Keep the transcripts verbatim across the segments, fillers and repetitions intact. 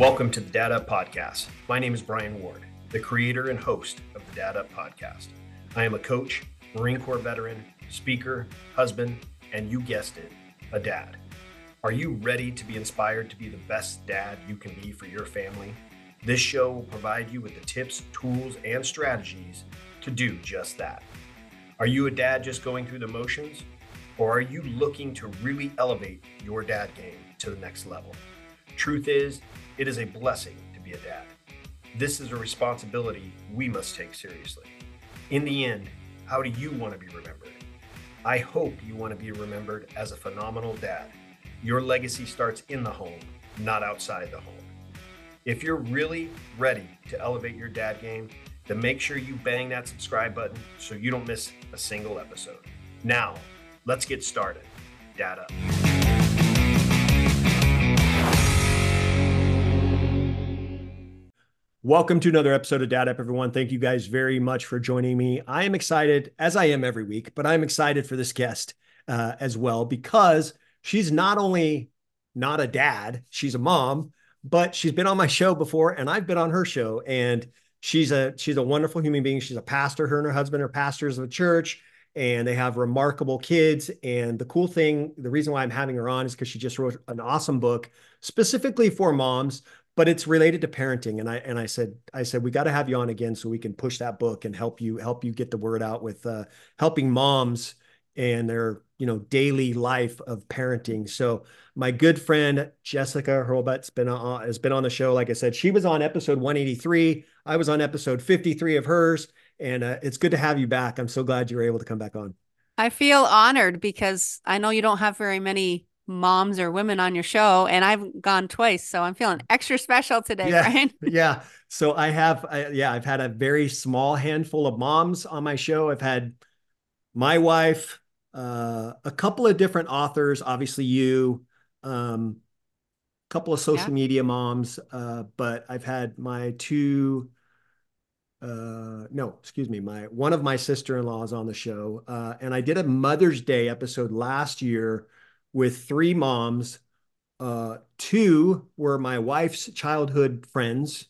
Welcome to the Dad Up Podcast. My name is Brian Ward, the creator and host of the Dad Up Podcast. I am a coach, Marine Corps veteran, speaker, husband, and you guessed it, a dad. Are you ready to be inspired to be the best dad you can be for your family? This show will provide you with the tips, tools, and strategies to do just that. Are you a dad just going through the motions? Or are you looking to really elevate your dad game to the next level? Truth is, it is a blessing to be a dad. This is a responsibility we must take seriously. In the end, how do you want to be remembered? I hope you want to be remembered as a phenomenal dad. Your legacy starts in the home, not outside the home. If you're really ready to elevate your dad game, then make sure you bang that subscribe button so you don't miss a single episode. Now, let's get started. Dad Up. Welcome to another episode of Dad Up, everyone. Thank you guys very much for joining me. I am excited, as I am every week, but I'm excited for this guest uh, as well because she's not only not a dad, she's a mom, but she's been on my show before and I've been on her show. And she's a she's a wonderful human being. She's a pastor. Her and her husband are pastors of a church, and they have remarkable kids. And the cool thing, the reason why I'm having her on is because she just wrote an awesome book specifically for moms, but it's related to parenting. And I, and I said, I said, we got to have you on again so we can push that book and help you, help you get the word out with uh, helping moms and their, you know, daily life of parenting. So my good friend, Jessica Hurlbut's been on, has been on the show. Like I said, she was on episode one eighty-three. I was on episode fifty-three of hers, and uh, it's good to have you back. I'm so glad you were able to come back on. I feel honored because I know you don't have very many moms or women on your show, and I've gone twice, so I'm feeling extra special today, Yeah, Brian. yeah. So I have, I, yeah, I've had a very small handful of moms on my show. I've had my wife, uh, a couple of different authors, obviously you, um, a couple of Yeah. social media moms, uh, but I've had my two, uh, no, excuse me, my one of my sister-in-laws on the show, uh, and I did a Mother's Day episode last year with three moms. Uh, two were my wife's childhood friends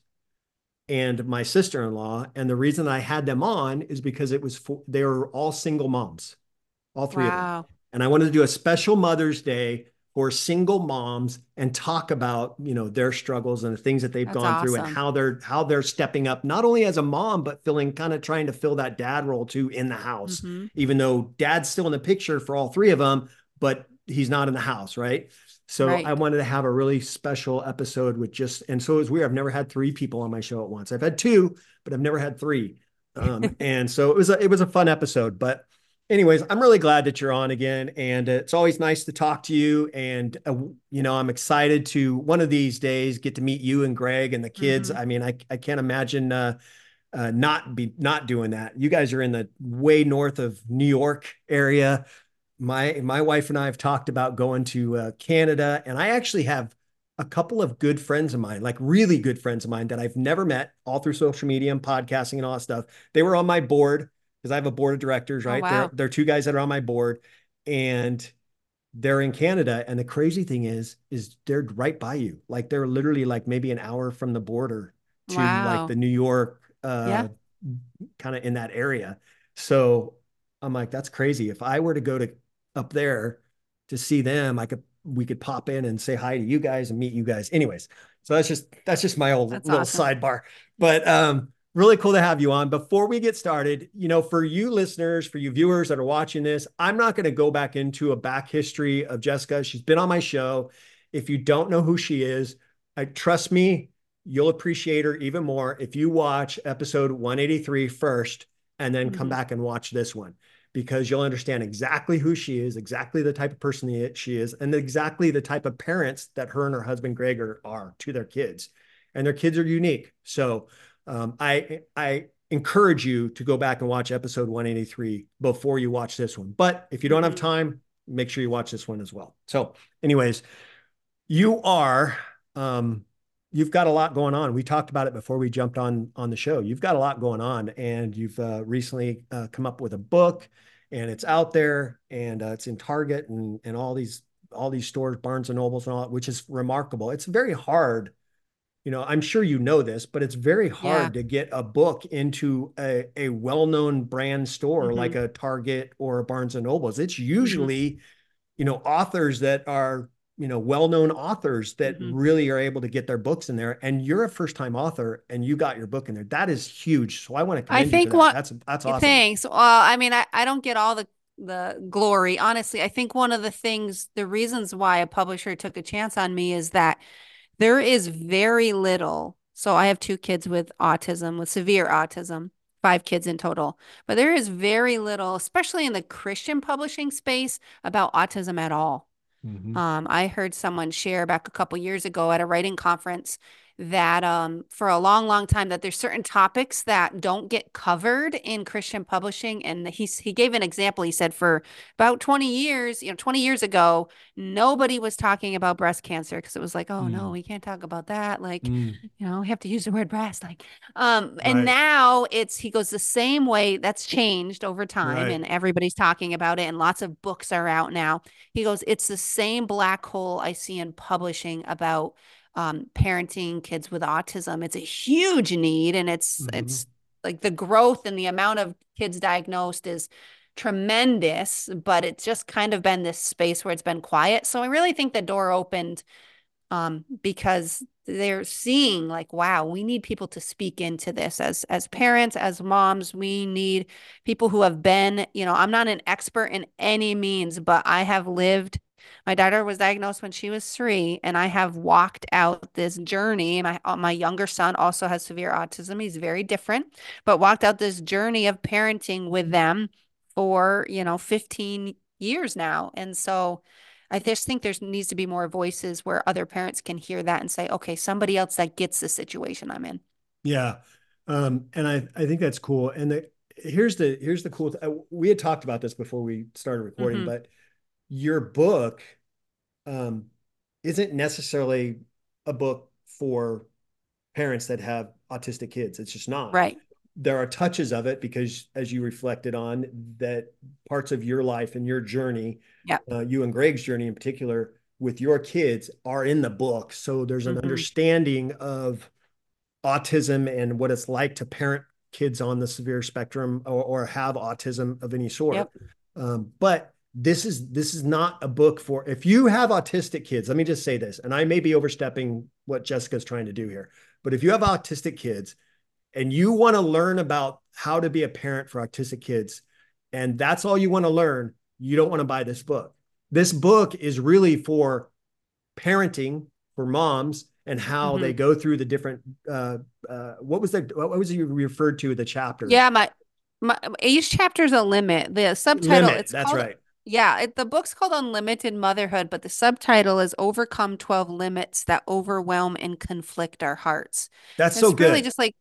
and my sister-in-law. And the reason I had them on is because it was for, they were all single moms, all three of them. Wow. And I wanted to do a special Mother's Day for single moms and talk about, you know, their struggles and the things that they've That's gone through and awesome. how they're how they're stepping up, not only as a mom, but feeling kind of trying to fill that dad role too in the house, Mm-hmm. even though dad's still in the picture for all three of them, but he's not in the house, right? So I Right. wanted to have a really special episode with just, and so it's weird. I've never had three people on my show at once. I've had two, but I've never had three. Um, and so it was a, it was a fun episode. But anyways, I'm really glad that you're on again, and it's always nice to talk to you. And uh, you know, I'm excited to one of these days get to meet you and Greg and the kids. Mm-hmm. I mean, I I can't imagine uh, uh, not be not doing that. You guys are in the way north of New York area. My my wife and I have talked about going to uh, Canada, and I actually have a couple of good friends of mine, like really good friends of mine that I've never met, all through social media and podcasting and all that stuff. They were on my board because I have a board of directors, Oh, right? There, wow. there are two guys that are on my board, and they're in Canada. And the crazy thing is, is they're right by you. Like they're literally like maybe an hour from the border to like Wow. the New York, Yeah. uh, kind of in that area. So I'm like, that's crazy. If I were to go to up there to see them, I could we could pop in and say hi to you guys and meet you guys. Anyways, so that's just that's just my old That's little awesome. sidebar. But um really cool to have you on. Before we get started, you know, for you listeners, for you viewers that are watching this, I'm not going to go back into a back history of Jessica. She's been on my show. If you don't know who she is, I trust me, you'll appreciate her even more if you watch episode one eighty-three first and then come Mm-hmm. back and watch this one, because you'll understand exactly who she is, exactly the type of person she is, and exactly the type of parents that her and her husband Greg are, are to their kids. And their kids are unique. So um, I I encourage you to go back and watch episode one eighty-three before you watch this one. But if you don't have Mm-hmm. time, make sure you watch this one as well. So, anyways, you are um, you've got a lot going on. We talked about it before we jumped on on the show. You've got a lot going on, and you've uh, recently uh, come up with a book, and it's out there, and uh, it's in Target and and all these all these stores, Barnes and Nobles and all that, which is remarkable. It's very hard you know, I'm sure you know this, but it's very Yeah. hard to get a book into a, a well-known brand store like Hmm. a Target or a Barnes and Nobles. It's Hmm. usually, you know, authors that are, you know, well-known authors that Hmm. really are able to get their books in there. And you're a first-time author and you got your book in there. That is huge. So I want to I commend you for think that. what That's that's awesome. thanks. Well, I mean, I, I don't get all the the glory. Honestly, I think one of the things, the reasons why a publisher took a chance on me is that there is very little. So I have two kids with autism, with severe autism, five kids in total. But there is very little, especially in the Christian publishing space, about autism at all. Mm-hmm. Um, I heard someone share back a couple years ago at a writing conference that um, for a long, long time that there's certain topics that don't get covered in Christian publishing. And he he gave an example. He said for about twenty years, you know, twenty years ago, nobody was talking about breast cancer because it was like, oh no, Mm. we can't talk about that. Like, Mm. you know, we have to use the word breast. Like, um, and Right. now it's he goes the same way. That's changed over time, Right. and everybody's talking about it, and lots of books are out now. He goes, it's the same black hole I see in publishing about um, parenting kids with autism. It's a huge need, and it's Mm-hmm. it's like the growth and the amount of kids diagnosed is tremendous, but it's just kind of been this space where it's been quiet. So I really think the door opened um, because they're seeing like, wow, we need people to speak into this as as parents, as moms. We need people who have been, you know, I'm not an expert in any means, but I have lived. My daughter was diagnosed when she was three, and I have walked out this journey. My uh, my younger son also has severe autism. He's very different, but walked out this journey of parenting with them for, you know, fifteen years now. And so I just think there needs to be more voices where other parents can hear that and say, okay, somebody else that gets the situation I'm in. Yeah. Um, and I, I think that's cool. And the, here's the, here's the cool, th- uh, we had talked about this before we started recording, Hmm. but your book, um, isn't necessarily a book for parents that have autistic kids. It's just not. Right. There are touches of it because, as you reflected on, that parts of your life and your journey, Yeah. uh, you and Greg's journey in particular, with your kids are in the book. So there's an Hmm. understanding of autism and what it's like to parent kids on the severe spectrum or, or have autism of any sort. Yep. Um, but this is this is not a book for if you have autistic kids. Let me just say this, and I may be overstepping what Jessica's trying to do here, but if you have autistic kids and you want to learn about how to be a parent for autistic kids, and that's all you want to learn, you don't want to buy this book. This book is really for parenting for moms and how Hmm. they go through the different uh, uh, what was the what was you referred to the chapters Yeah. My, my each chapter's a limit. The subtitle, limit. it's That's called, right. yeah, it, the book's called Unlimited Motherhood, but the subtitle is Overcome twelve Limits That Overwhelm and Conflict Our Hearts. That's And so it's really good. just like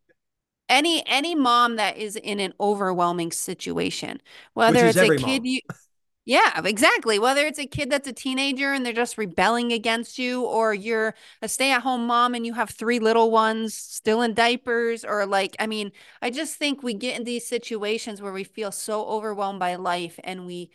any any mom that is in an overwhelming situation, Which whether is it's a every kid mom. you yeah, exactly. Whether it's a kid that's a teenager and they're just rebelling against you, or you're a stay-at-home mom and you have three little ones still in diapers, or like, I mean, I just think we get in these situations where we feel so overwhelmed by life and we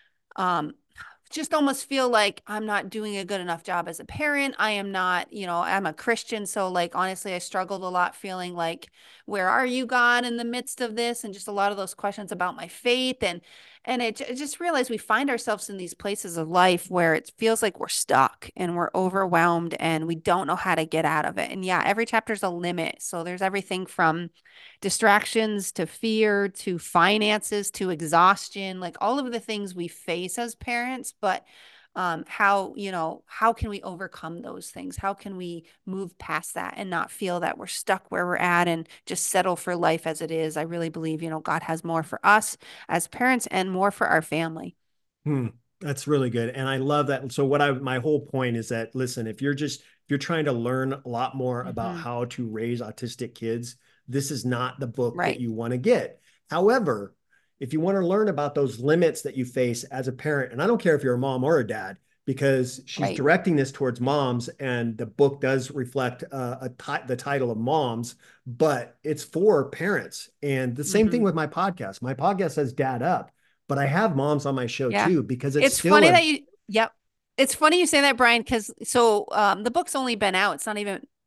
um just almost feel like I'm not doing a good enough job as a parent. I am not, you know, I'm a Christian. So, like, honestly, I struggled a lot feeling like, where are you, God, in the midst of this? And just a lot of those questions about my faith. And, and it, it just realized we find ourselves in these places of life where it feels like we're stuck and we're overwhelmed and we don't know how to get out of it. And yeah, every chapter is a limit. So, there's everything from distractions to fear to finances to exhaustion, like all of the things we face as parents. But um, how, you know, how can we overcome those things? How can we move past that and not feel that we're stuck where we're at and just settle for life as it is? I really believe, you know, God has more for us as parents and more for our family. Hmm, that's really good. And I love that. So what I my whole point is that listen, if you're just if you're trying to learn a lot more about Hmm. how to raise autistic kids, this is not the book that Right. you want to get. However, if you want to learn about those limits that you face as a parent, and I don't care if you're a mom or a dad, because she's Right. directing this towards moms, and the book does reflect uh, a t- the title of moms, but it's for parents. And the same thing Hmm. with my podcast. My podcast says Dad Up, but I have moms on my show Yeah. too because it's It's still funny a that you, yep. It's funny you say that, Brian, because so um, the book's only been out. It's not even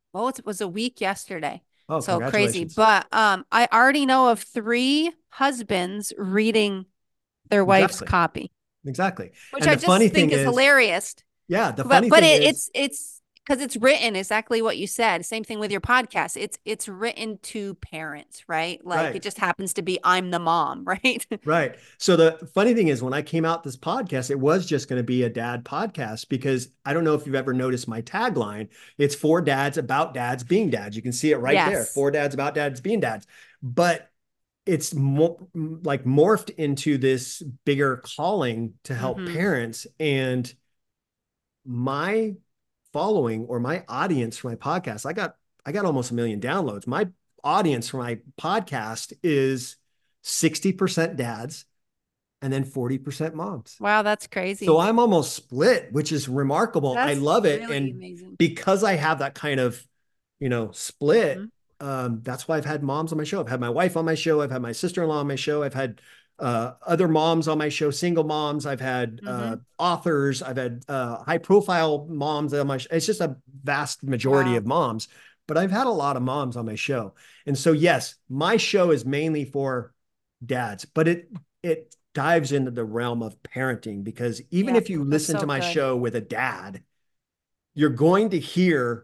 Oh, it was a week yesterday. Oh, So crazy. congratulations. But um, I already know of three husbands reading their wife's Exactly. copy, Exactly. which And I the funny just thing think is is, hilarious. yeah, the But funny but thing it, is, it's it's because it's written exactly what you said. Same thing with your podcast. It's it's written to parents, right? Like right. it just happens to be I'm the mom, right? Right. So the funny thing is, when I came out this podcast, it was just going to be a dad podcast because I don't know if you've ever noticed my tagline. It's for dads about dads being dads. You can see it right there. Yes. For dads about dads being dads. But it's more like morphed into this bigger calling to help Mm-hmm. parents. And my following or my audience for my podcast, I got I got almost a million downloads. My audience for my podcast is sixty percent dads and then forty percent moms. Wow, that's So crazy. I'm almost split, which is remarkable. I That's love it. really And amazing. because I have that kind of, you know, split, Mm-hmm. um, that's why I've had moms on my show. I've had my wife on my show. I've had my sister-in-law on my show. I've had uh, other moms on my show, single moms. I've had Mm-hmm. uh, authors. I've had uh, high-profile moms on my show. It's just a vast majority Wow. of moms, but I've had a lot of moms on my show. And so, yes, my show is mainly for dads, but it it dives into the realm of parenting because even Yeah, if you that's listen so to my good. show with a dad, you're going to hear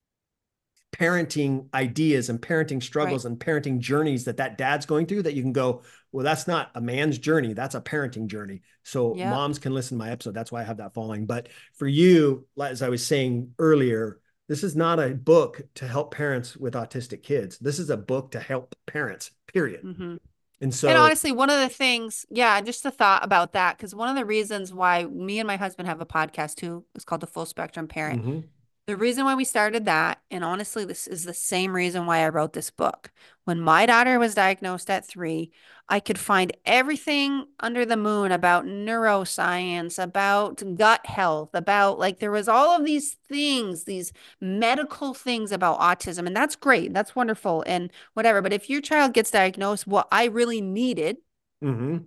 parenting ideas and parenting struggles Right. and parenting journeys that that dad's going through that you can go, well, that's not a man's journey. That's a parenting journey. So Yep. moms can listen to my episode. That's why I have that following. But for you, as I was saying earlier, this is not a book to help parents with autistic kids. This is a book to help parents, period. Mm-hmm. And so, And honestly, one of the things, yeah, just a thought about that, because one of the reasons why me and my husband have a podcast too is called The Full Spectrum Parent. mhm, The reason why we started that, and honestly, this is the same reason why I wrote this book. When my daughter was diagnosed at three, I could find everything under the moon about neuroscience, about gut health, about like there was all of these things, these medical things about autism. And that's great. That's wonderful and whatever. But if your child gets diagnosed, what I really needed mhm,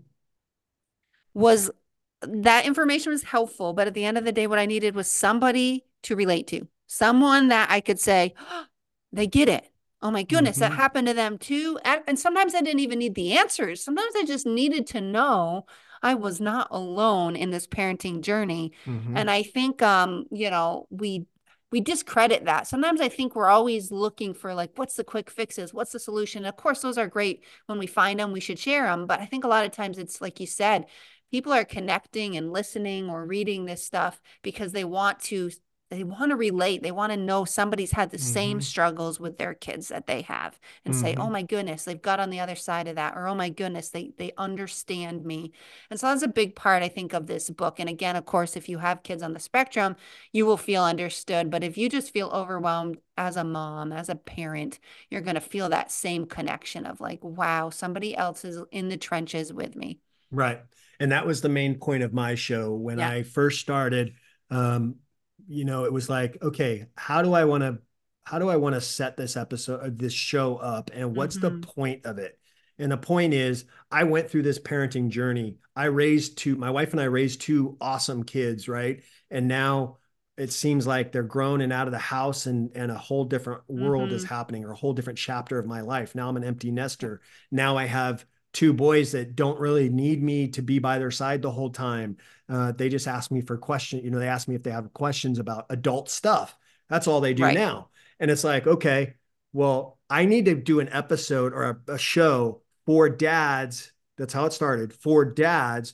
was that information was helpful, but at the end of the day, what I needed was somebody to relate to, someone that I could say, oh, they get it. Oh my goodness, that mhm, happened to them too. And, and sometimes I didn't even need the answers. Sometimes I just needed to know I was not alone in this parenting journey. mhm, And I think, um, you know, we we discredit that. Sometimes I think we're always looking for like, what's the quick fixes? What's the solution? And of course, those are great when we find them. We should share them. But I think a lot of times it's like you said, people are connecting and listening or reading this stuff because they want to they want to relate. They want to know somebody's had the same mhm, struggles with their kids that they have and say, oh mhm. my goodness, they've got on the other side of that. Or, oh my goodness, they, they understand me. And so that's a big part, I think, of this book. And again, of course, if you have kids on the spectrum, you will feel understood. But if you just feel overwhelmed as a mom, as a parent, you're going to feel that same connection of like, wow, somebody else is in the trenches with me. Right. And that was the main point of my show when Yeah. I first started. Um, you know, it was like, okay, how do I want to, how do I want to set this episode, this show up, and what's the Mm-hmm. point of it? And the point is, I went through this parenting journey. I raised two, my wife and I raised two awesome kids, right? And now it seems like they're grown and out of the house, and and a whole different world is Mm-hmm. happening, or a whole different chapter of my life. Now I'm an empty nester. Now I have two boys that don't really need me to be by their side the whole time. Uh, they just ask me for questions. You know, they ask me if they have questions about adult stuff. That's all they do Right. now. And it's like, okay, well, I need to do an episode or a, a show for dads. That's how it started, for dads,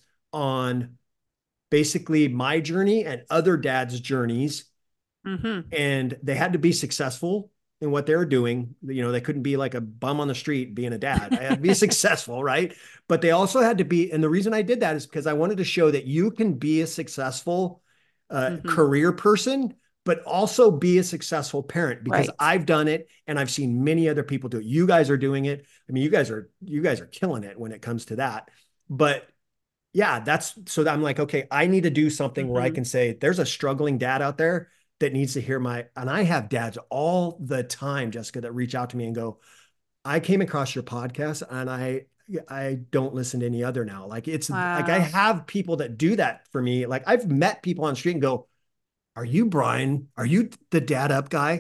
on basically my journey and other dads' journeys. Mm-hmm. And they had to be successful in what they were doing. You know, they couldn't be like a bum on the street being a dad. I had to be successful, right? But they also had to be, and the reason I did that is because I wanted to show that you can be a successful uh, Mm-hmm. career person, but also be a successful parent, because Right. I've done it and I've seen many other people do it. You guys are doing it. I mean, you guys are, you guys are killing it when it comes to that. But yeah, that's, so I'm like, okay, I need to do something where I Mm-hmm. can say, there's a struggling dad out there that needs to hear my, and I have dads all the time, Jessica, that reach out to me and go, I came across your podcast and I, I don't listen to any other now. Like it's like, I Wow. have people that do that for me. Like I've met people on the street and go, are you Brian? Are you the dad up guy?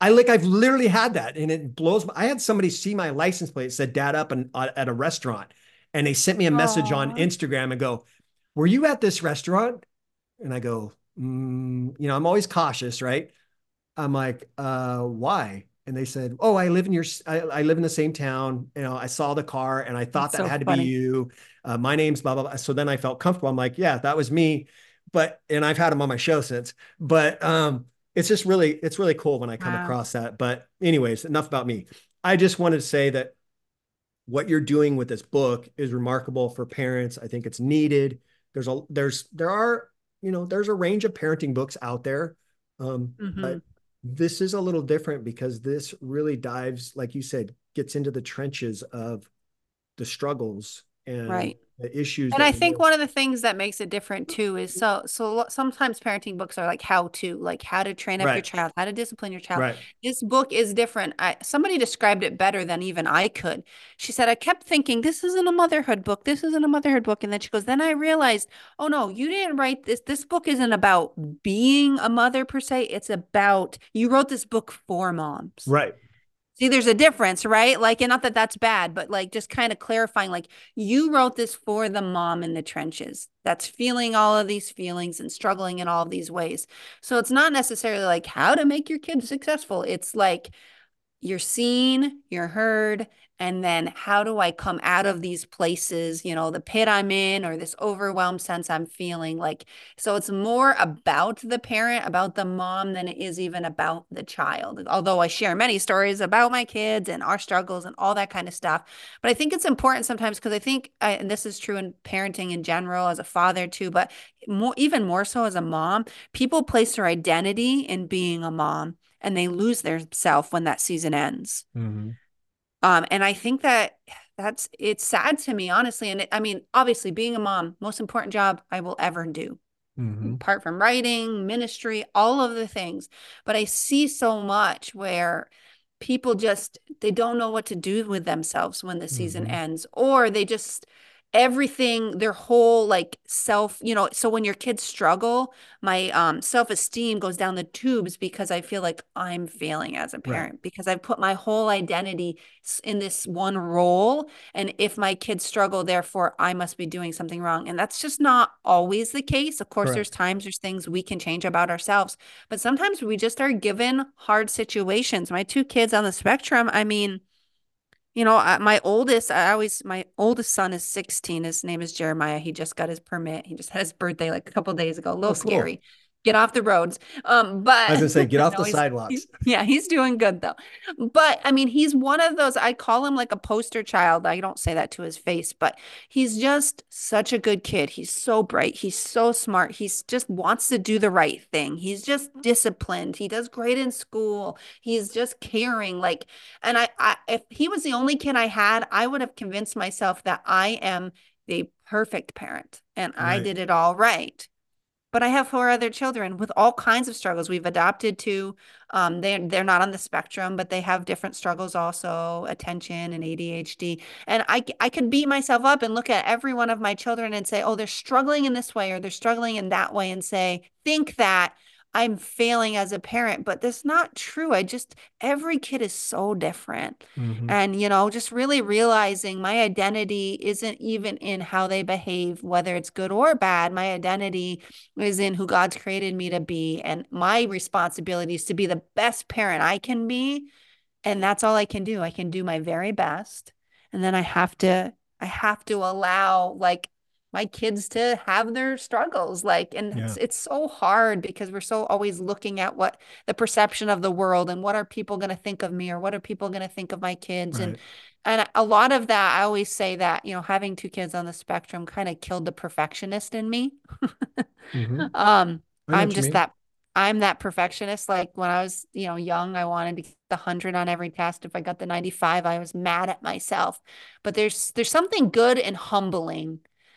I like, I've literally had that, and it blows my, I had somebody see my license plate, it said dad up and uh, at a restaurant. And they sent me a message on Oh, Instagram and go, were you at this restaurant? And I go, mm, you know, I'm always cautious, right? I'm like, uh, why? And they said, oh, I live in your, I, I live in the same town. You know, I saw the car and I thought that's that so had to be funny. you. Uh, my name's blah, blah, blah. So then I felt comfortable. I'm like, yeah, that was me. But, and I've had him on my show since, but, um, it's just really, it's really cool when I come Wow. across that. But anyways, enough about me. I just wanted to say that what you're doing with this book is remarkable for parents. I think it's needed. There's a, there's, there are, you know, there's a range of parenting books out there. Um, Mm-hmm. but this is a little different because this really dives, like you said, gets into the trenches of the struggles and Right. the issues And that I we think live. one of the things that makes it different too is so so lo- sometimes parenting books are like how to, like how to train up your Right. child, how to discipline your child. Right. This book is different. I somebody described it better than even I could. She said, I kept thinking this isn't a motherhood book. This isn't a motherhood book. And then she goes, then I realized, oh no, you didn't write this. This book isn't about being a mother per se. It's about you wrote this book for moms. Right. See, there's a difference, right? Like, and not that that's bad, but like just kind of clarifying, like you wrote this for the mom in the trenches that's feeling all of these feelings and struggling in all of these ways. So it's not necessarily like how to make your kids successful. It's like you're seen, you're heard, and then how do I come out of these places, you know, the pit I'm in or this overwhelmed sense I'm feeling like. So it's more about the parent, about the mom than it is even about the child. Although I share many stories about my kids and our struggles and all that kind of stuff. But I think it's important sometimes because I think, I, and this is true in parenting in general as a father too, but more, even more so as a mom, people place their identity in being a mom and they lose their self when that season ends. Mm-hmm. Um, and I think that that's it's sad to me, honestly. And it, I mean, obviously, being a mom, most important job I will ever do, Mm-hmm. apart from writing, ministry, all of the things. But I see so much where people just they don't know what to do with themselves when the season Mm-hmm. ends, or they just everything their whole like self you know so when your kids struggle my um self-esteem goes down the tubes because I feel like I'm failing as a Right. parent because I've put my whole identity in this one role, and if my kids struggle therefore I must be doing something wrong, and that's just not always the case. Of course there's Correct. times there's things we can change about ourselves, but sometimes we just are given hard situations. My two kids on the spectrum, I mean, you know, I, my oldest, I always, my oldest son is sixteen. His name is Jeremiah. He just got his permit. He just had his birthday like a couple days ago. A little Oh, cool. scary. Get off the roads. Um, I was but gonna say, get off no, the he's, he's, sidewalks. yeah, he's doing good though. But I mean, he's one of those, I call him like a poster child. I don't say that to his face, but he's just such a good kid. He's so bright. He's so smart. He's just wants to do the right thing. He's just disciplined. He does great in school. He's just caring. Like, and I, I, if he was the only kid I had, I would have convinced myself that I am the perfect parent and I Right. did it all right. But I have four other children with all kinds of struggles. We've adopted two. Um, they're they're not on the spectrum, but they have different struggles also, attention and A D H D. And I I could beat myself up and look at every one of my children and say, oh, they're struggling in this way or they're struggling in that way, and say, think that I'm failing as a parent, but that's not true. I just every kid is so different. Mm-hmm. And, you know, just really realizing my identity isn't even in how they behave, whether it's good or bad. My identity is in who God's created me to be. And my responsibility is to be the best parent I can be. And that's all I can do. I can do my very best. And then I have to, I have to allow like my kids to have their struggles. Like, and Yeah. it's, it's so hard because we're so always looking at what the perception of the world and what are people going to think of me or what are people going to think of my kids. And, Right. and a lot of that, I always say that, you know, having two kids on the spectrum kind of killed the perfectionist in me. Mm-hmm. Um, I know I'm what you just mean. that I'm that perfectionist. Like when I was, you know, young, I wanted to get the hundred on every test. If I got the ninety-five, I was mad at myself. But there's there's something good and humbling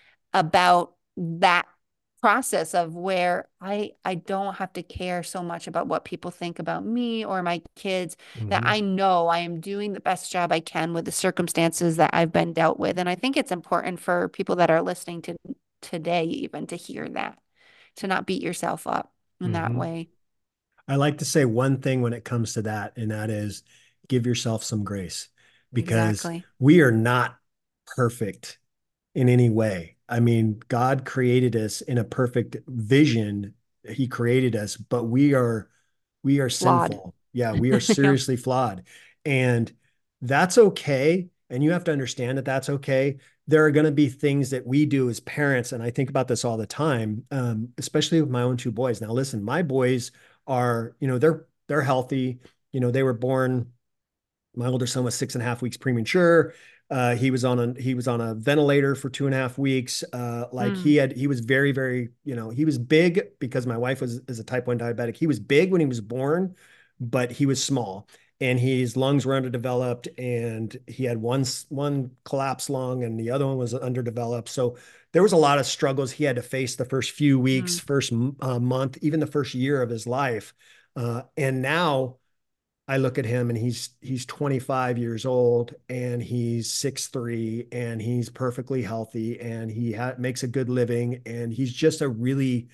about that process of where I I don't have to care so much about what people think about me or my kids, that Mm-hmm. I know I am doing the best job I can with the circumstances that I've been dealt with. And I think it's important for people that are listening to today even to hear that, to not beat yourself up in that Mm-hmm. way. I like to say one thing when it comes to that, and that is give yourself some grace because Exactly. we are not perfect in any way. I mean, God created us in a perfect vision. He created us, but we are we are Flawed. sinful. Yeah, we are Yep. seriously flawed. And that's okay. And you have to understand that that's okay. There are going to be things that we do as parents. And I think about this all the time, um, especially with my own two boys. Now, listen, my boys are, you know, they're they're healthy. You know, they were born, my older son was six and a half weeks premature. Uh, he was on a he was on a ventilator for two and a half weeks. Uh, like he Mm. had he was very very you know he was big because my wife was is a type one diabetic. He was big when he was born, but he was small and his lungs were underdeveloped and he had one one collapsed lung and the other one was underdeveloped. So there was a lot of struggles he had to face the first few weeks, Mm. first uh, month, even the first year of his life. Uh, and now I look at him and he's he's twenty-five years old and he's six three and he's perfectly healthy and he ha- makes a good living and he's just a really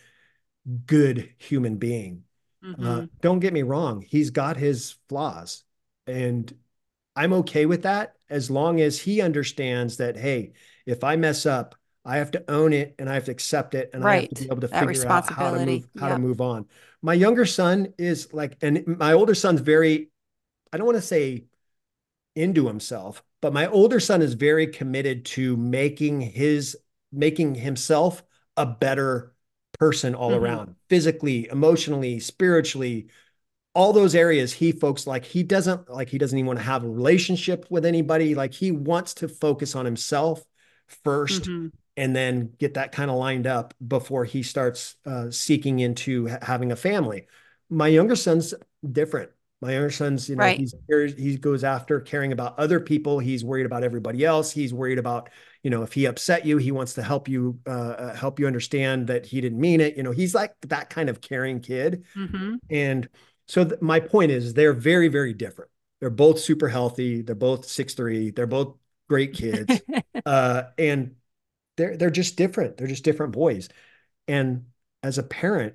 good human being. Uh, Hmm. don't get me wrong, he's got his flaws and I'm okay with that as long as he understands that, hey, if I mess up, I have to own it and I have to accept it and I have to be Right. able to That figure out how to move responsibility. how to Yep. move on. My younger son is like, and my older son's very, I don't want to say into himself, but my older son is very committed to making his making himself a better person all Hmm. around, physically, emotionally, spiritually, all those areas he folks like he doesn't like he doesn't even want to have a relationship with anybody. Like he wants to focus on himself first Hmm. and then get that kind of lined up before he starts uh, seeking into ha- having a family. My younger son's different. My younger son's, you know, Right. he's he goes after caring about other people. He's worried about everybody else. He's worried about, you know, if he upset you, he wants to help you uh, uh, help you understand that he didn't mean it. You know, he's like that kind of caring kid. Hmm. And so th- my point is they're very, very different. They're both super healthy. They're both six three. They're both great kids. Uh, and they're they're just different. They're just different boys. And as a parent,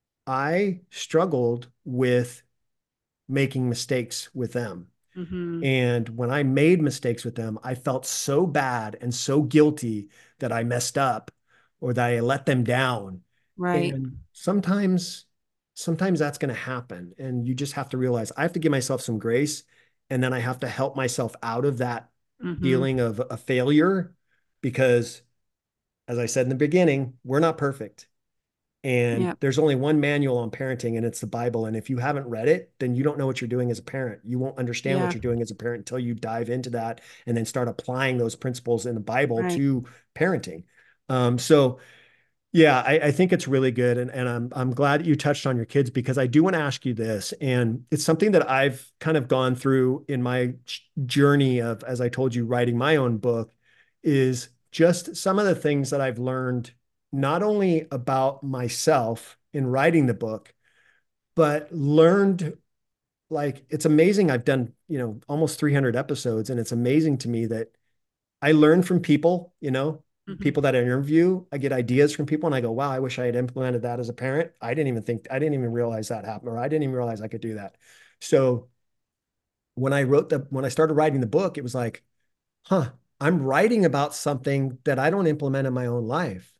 I struggled with making mistakes with them. Hmm. And when I made mistakes with them, I felt so bad and so guilty that I messed up or that I let them down. Right. And sometimes, sometimes that's going to happen. And you just have to realize I have to give myself some grace. And then I have to help myself out of that Hmm. feeling of a failure because, as I said in the beginning, we're not perfect. And Yep. there's only one manual on parenting, and it's the Bible. And if you haven't read it, then you don't know what you're doing as a parent. You won't understand what Yeah. you're doing as a parent until you dive into that and then start applying those principles in the Bible Right. to parenting. Um, so yeah, I, I think it's really good. And, and I'm I'm glad that you touched on your kids because I do want to ask you this. And it's something that I've kind of gone through in my journey of, as I told you, writing my own book, is just some of the things that I've learned, not only about myself in writing the book, but learned like it's amazing. I've done, you know, almost three hundred episodes, and it's amazing to me that I learn from people, you know, Hmm. people that I interview. I get ideas from people and I go, wow, I wish I had implemented that as a parent. I didn't even think, I didn't even realize that happened, or I didn't even realize I could do that. So when I wrote the, when I started writing the book, it was like, huh, I'm writing about something that I don't implement in my own life.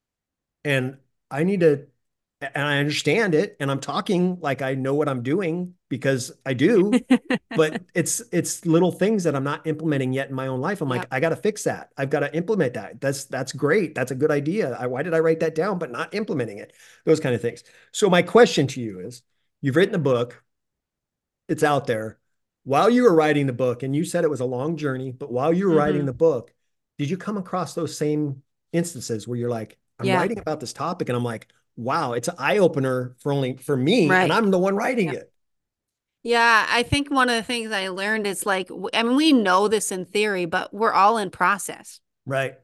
And I need to, and I understand it. And I'm talking like I know what I'm doing because I do, but it's it's little things that I'm not implementing yet in my own life. I'm like, Yep. I got to fix that. I've got to implement that. That's that's great. That's a good idea. I, why did I write that down, but not implementing it? Those kind of things. So my question to you is, you've written the book, it's out there. While you were writing the book, and you said it was a long journey, but while you were writing Hmm. the book, did you come across those same instances where you're like, I'm Yeah. writing about this topic, and I'm like, wow, it's an eye opener for only for me, and Right. I'm the one writing Yep. it. Yeah, I think one of the things I learned is like, w- I mean, we know this in theory, but we're all in process. Right.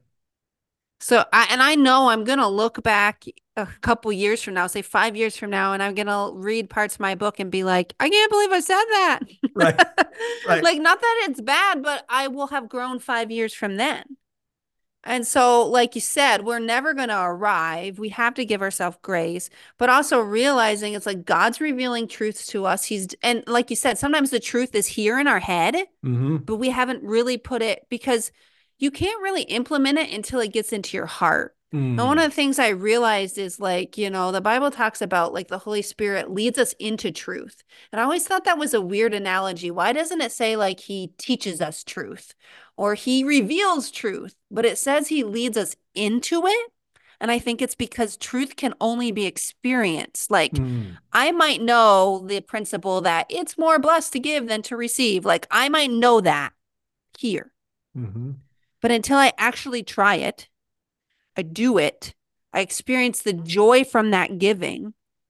So I, and I know I'm gonna look back a couple years from now, say five years from now, and I'm gonna read parts of my book and be like, I can't believe I said that. Right. Right. Like, not that it's bad, but I will have grown five years from then. And so, like you said, we're never going to arrive. We have to give ourselves grace, but also realizing it's like God's revealing truths to us. He's, and like you said, sometimes the truth is here in our head, Mm-hmm. but we haven't really put it because you can't really implement it until it gets into your heart. And one of Mm. the things I realized is like, you know, the Bible talks about like the Holy Spirit leads us into truth. And I always thought that was a weird analogy. Why doesn't it say like he teaches us truth or he reveals truth, but it says he leads us into it? And I think it's because truth can only be experienced. Like, Mm. I might know the principle that it's more blessed to give than to receive. Like, I might know that here, Mm-hmm. but until I actually try it, I do it, I experience the joy from that giving,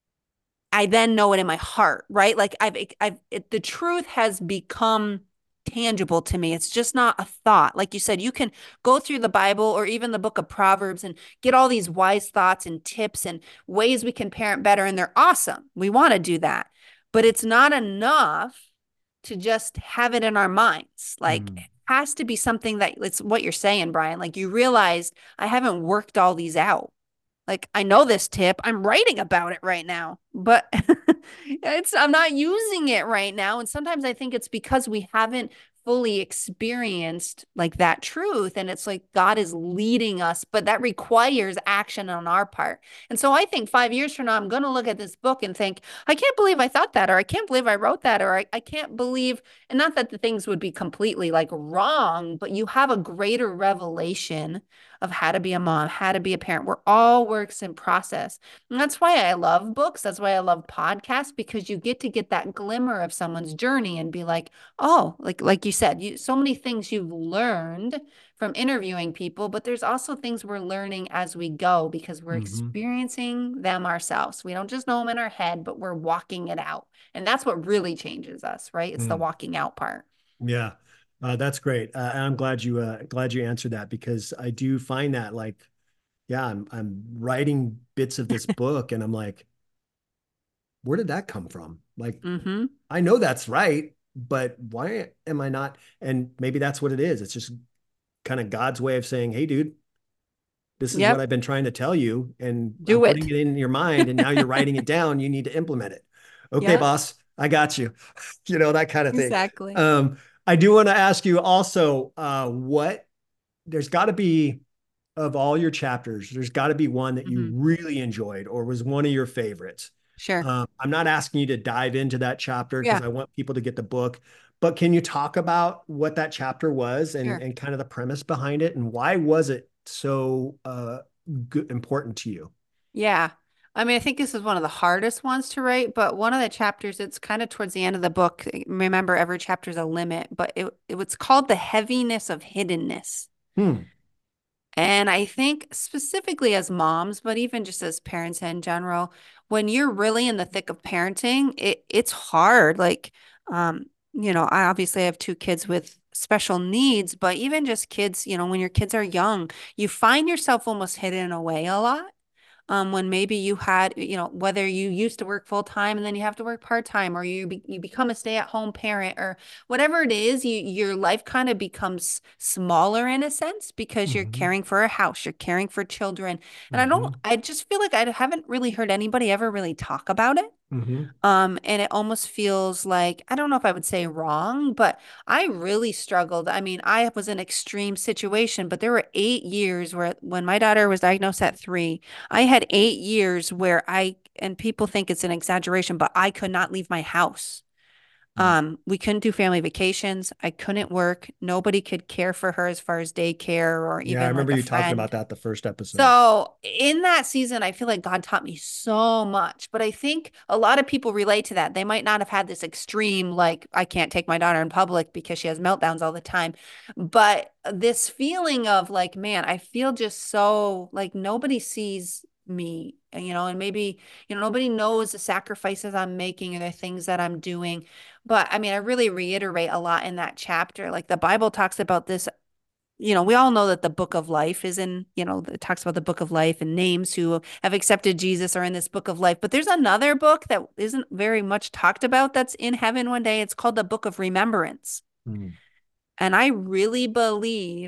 I then know it in my heart, right? Like I've, I've, it, the truth has become tangible to me. It's just not a thought. Like you said, you can go through the Bible or even the book of Proverbs and get all these wise thoughts and tips and ways we can parent better. And they're awesome. We want to do that, but it's not enough to just have it in our minds. Like, Mm. it has to be something that it's what you're saying, Brian. Like, you realized I haven't worked all these out. Like, I know this tip. I'm writing about it right now, but it's I'm not using it right now. And sometimes I think it's because we haven't fully experienced like that truth. And it's like God is leading us, but that requires action on our part. And so I think five years from now, I'm going to look at this book and think, I can't believe I thought that, or I can't believe I wrote that, or I, I can't believe, and not that the things would be completely like wrong, but you have a greater revelation of how to be a mom, how to be a parent. We're all works in process. And that's why I love books. That's why I love podcasts, because you get to get that glimmer of someone's journey and be like, oh, like like you said, you so many things you've learned from interviewing people, but there's also things we're learning as we go because we're Mm-hmm. experiencing them ourselves. We don't just know them in our head, but we're walking it out. And that's what really changes us, right? It's the Mm. walking out part. Yeah, uh, that's great. Uh, and I'm glad you uh, glad you answered that because I do find that like, yeah, I'm I'm writing bits of this book and I'm like, where did that come from? Like, Mm-hmm. I know that's right, but why am I not? And maybe that's what it is. It's just kind of God's way of saying, hey, dude, this is what Yep. I've been trying to tell you, and I'm Do putting it. it in your mind, and now you're writing it down. You need to implement it. Okay, Yep. boss, I got you. You know, that kind of thing. Exactly. Um, I do want to ask you also, uh, what there's got to be of all your chapters, there's got to be one that you Mm-hmm. really enjoyed or was one of your favorites. Sure. Um, I'm not asking you to dive into that chapter because Yeah. I want people to get the book, but can you talk about what that chapter was and, Sure. and kind of the premise behind it and why was it so uh, good, important to you? Yeah. I mean, I think this is one of the hardest ones to write, but one of the chapters, it's kind of towards the end of the book. Remember, every chapter is a limit, but it, it was called The Heaviness of Hiddenness. Hmm. And I think specifically as moms, but even just as parents in general, when you're really in the thick of parenting, it it's hard. Like, um, you know, I obviously have two kids with special needs, but even just kids, you know, when your kids are young, you find yourself almost hidden away a lot um, when maybe you had, you know, whether you used to work full time and then you have to work part time, or you be, you become a stay at home parent, or whatever it is, you your life kind of becomes smaller in a sense because you're Mm-hmm. caring for a house, you're caring for children, and I Mm-hmm. don't, I just feel like I haven't really heard anybody ever really talk about it. Mm-hmm. Um, and it almost feels like, I don't know if I would say wrong, but I really struggled. I mean, I was in an extreme situation, but there were eight years where when my daughter was diagnosed at three, I had eight years where I, and people think it's an exaggeration, but I could not leave my house. Um, we couldn't do family vacations. I couldn't work. Nobody could care for her as far as daycare or Yeah, I even like remember a you talking friend. about that the first episode. So in that season, I feel like God taught me so much. But I think a lot of people relate to that. They might not have had this extreme, like, I can't take my daughter in public because she has meltdowns all the time. But this feeling of like, man, I feel just so like nobody sees me, you know, and maybe, you know, nobody knows the sacrifices I'm making or the things that I'm doing. But I mean, I really reiterate a lot in that chapter. Like the Bible talks about this, you know, we all know that the book of life is in, you know, it talks about the book of life and names who have accepted Jesus are in this book of life. But there's another book that isn't very much talked about that's in heaven one day. It's called the book of remembrance. Mm. And I really believe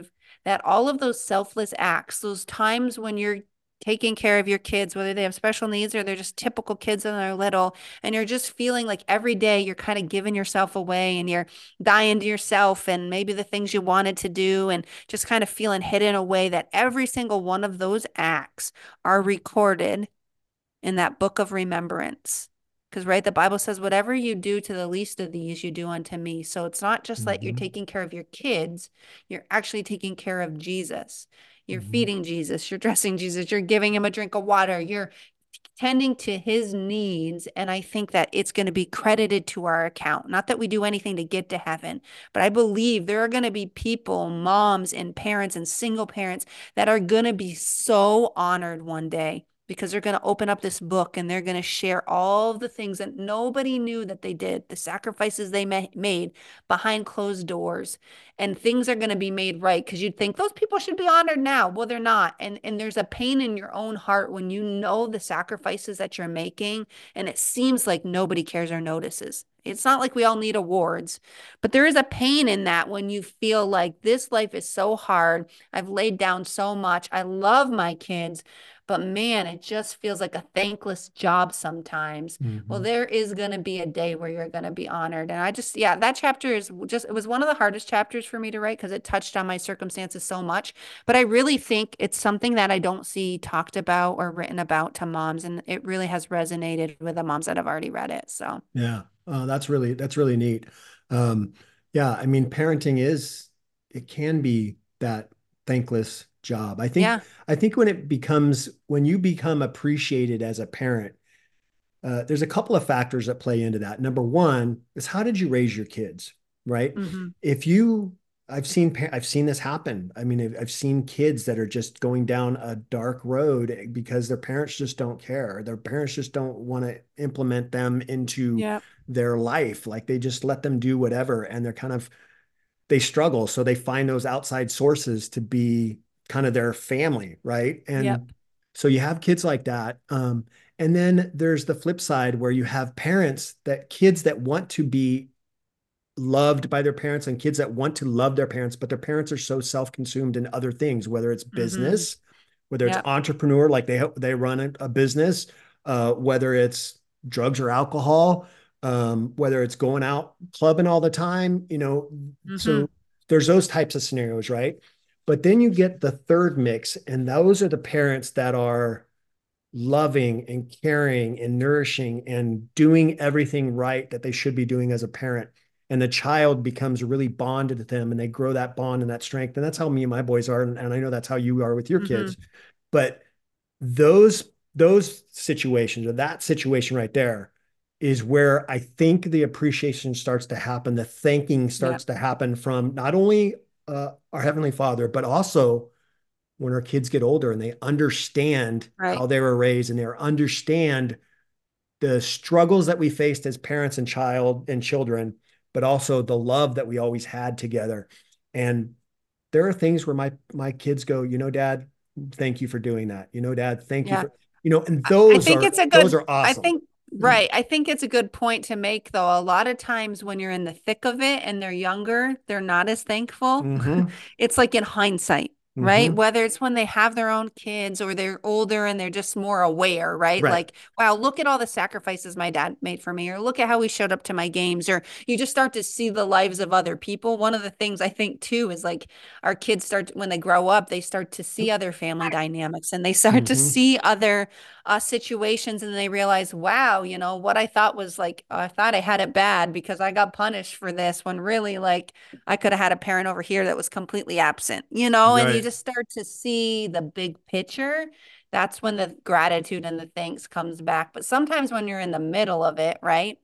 that all of those selfless acts, those times when you're taking care of your kids, whether they have special needs or they're just typical kids and they're little, and you're just feeling like every day you're kind of giving yourself away and you're dying to yourself and maybe the things you wanted to do and just kind of feeling hidden away, that every single one of those acts are recorded in that book of remembrance. Because, right, the Bible says, whatever you do to the least of these, you do unto me. So it's not just like you're Mhm. taking care of your kids, you're actually taking care of Jesus. You're Mhm. feeding Jesus, you're dressing Jesus, you're giving him a drink of water, you're tending to his needs. And I think that it's going to be credited to our account. Not that we do anything to get to heaven, but I believe there are going to be people, moms and parents and single parents, that are going to be so honored one day because they're going to open up this book and they're going to share all the things that nobody knew that they did, the sacrifices they ma- made behind closed doors, and things are going to be made right, because you'd think those people should be honored now. Well, they're not. And and there's a pain in your own heart when you know the sacrifices that you're making and it seems like nobody cares or notices. It's not like we all need awards, but there is a pain in that when you feel like this life is so hard. I've laid down so much. I love my kids, but man, it just feels like a thankless job sometimes. Well, Mhm. there is going to be a day where you're going to be honored. And I just, yeah, that chapter is just, it was one of the hardest chapters for me to write because it touched on my circumstances so much. But I really think it's something that I don't see talked about or written about to moms. And it really has resonated with the moms that have already read it. So, Yeah. Uh, that's really that's really neat. Um, yeah, I mean, parenting is it can be that thankless job. I think yeah. I think when it becomes when you become appreciated as a parent, uh, there's a couple of factors that play into that. Number one is how did you raise your kids, right? Mm-hmm. If you, I've seen I've seen this happen. I mean, I've, I've seen kids that are just going down a dark road because their parents just don't care. Their parents just don't want to implement them into Yeah. their life. Like they just let them do whatever, and they're kind of they struggle. So they find those outside sources to be kind of their family, right? And Yep. so you have kids like that. Um, and then there's the flip side where you have parents that kids that want to be loved by their parents and kids that want to love their parents, but their parents are so self-consumed in other things, whether it's Mm-hmm. business, whether it's Yep. entrepreneur, like they they run a, a business, uh, whether it's drugs or alcohol, um, whether it's going out clubbing all the time, you know. Mm-hmm. So there's those types of scenarios, right? But then you get the third mix, and those are the parents that are loving and caring and nourishing and doing everything right that they should be doing as a parent. And the child becomes really bonded to them and they grow that bond and that strength. And that's how me and my boys are. And, and I know that's how you are with your Mm-hmm. kids. But those those situations or that situation right there is where I think the appreciation starts to happen. The thanking Yep. starts to happen from not only uh, our Heavenly Father, but also when our kids get older and they understand Right. how they were raised and they understand the struggles that we faced as parents and child and children, but also the love that we always had together. And there are things where my my kids go, you know, Dad, thank you for doing that. You know, Dad, thank you Yeah. for, you know, and I I those think are it's a those good, are I awesome. think, right. I think it's a good point to make, though. A lot of times when you're in the thick of it and they're younger, they're not as thankful. Mm-hmm. It's like in hindsight, right? Mm-hmm. Whether it's when they have their own kids or they're older and they're just more aware, right? Right. Like, wow, look at all the sacrifices my dad made for me, or look at how he showed up to my games, or you just start to see the lives of other people. One of the things I think too is like our kids start, when they grow up, they start to see other family dynamics and they start to Mm-hmm. see other uh, situations, and they realize, wow, you know, what I thought was like, oh, I thought I had it bad because I got punished for this, when really, like, I could have had a parent over here that was completely absent, you know, and you Right. just start to see the big picture. That's when the gratitude and the thanks comes back. But sometimes when you're in the middle of it, right?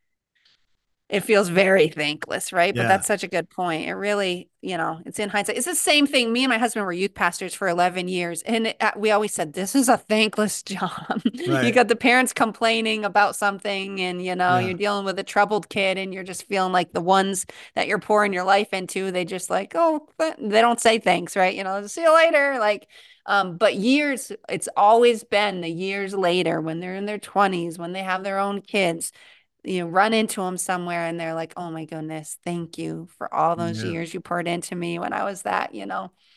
It feels very thankless, right? But Yeah. that's such a good point. It really, you know, it's in hindsight. It's the same thing. Me and my husband were youth pastors for eleven years. And it, uh, we always said, this is a thankless job. You Right. got the parents complaining about something, and, you know, you're Yeah. dealing with a troubled kid, and you're just feeling like the ones that you're pouring your life into, they just like, oh, but they don't say thanks, right? You know, see you later. Like, um, but years, it's always been the years later when they're in their twenties, when they have their own kids, you know, run into them somewhere and they're like, oh my goodness, thank you for all those Yeah. years you poured into me when I was that, you know.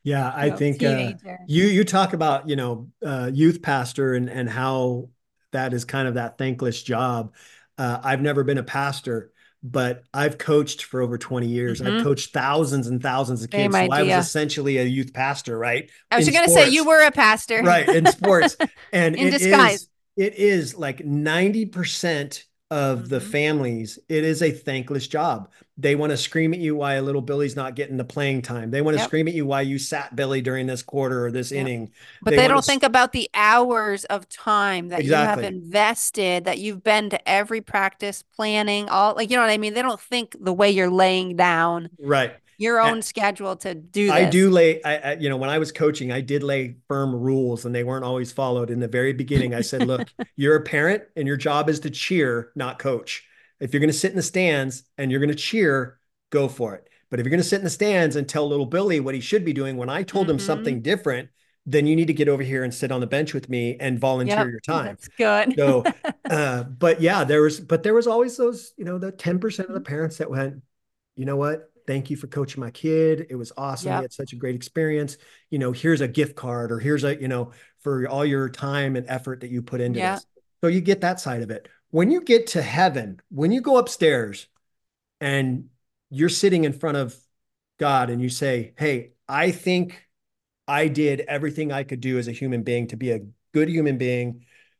Yeah, you I know, think uh, teenager. you you talk about, you know, uh, youth pastor and and how that is kind of that thankless job. Uh, I've never been a pastor, but I've coached for over twenty years. I've Hmm. coached thousands and thousands of Same kids. So I was idea. essentially a youth pastor, right? I was In going to say you sports, were a pastor right? In sports. And in it disguise. is it is like ninety percent of the Hmm. families, it is a thankless job. They want to scream at you why a little Billy's not getting the playing time. They want to Yep. scream at you why you sat Billy during this quarter or this Yep. inning. But They they want don't to think about the hours of time that you have exactly invested, that you've been to every practice, planning, all like, you know what I mean? They don't think the way you're laying down right. your And own schedule to do I this. do lay, I, I, you know, when I was coaching, I did lay firm rules and they weren't always followed. In the very beginning, I said, look, you're a parent and your job is to cheer, not coach. If you're going to sit in the stands and you're going to cheer, go for it. But if you're going to sit in the stands and tell little Billy what he should be doing when I told him Hmm. something different, then you need to get over here and sit on the bench with me and volunteer Yep. your time. That's good. So, uh, but yeah, there was, but there was always those, you know, the ten percent of the parents that went, you know what? Thank you for coaching my kid. It was awesome. He Yep. had such a great experience. You know, here's a gift card or here's a, you know, for all your time and effort that you put into Yeah. this. So you get that side of it. When you get to heaven, when you go upstairs and you're sitting in front of God and you say, hey, I think I did everything I could do as a human being to be a good human being,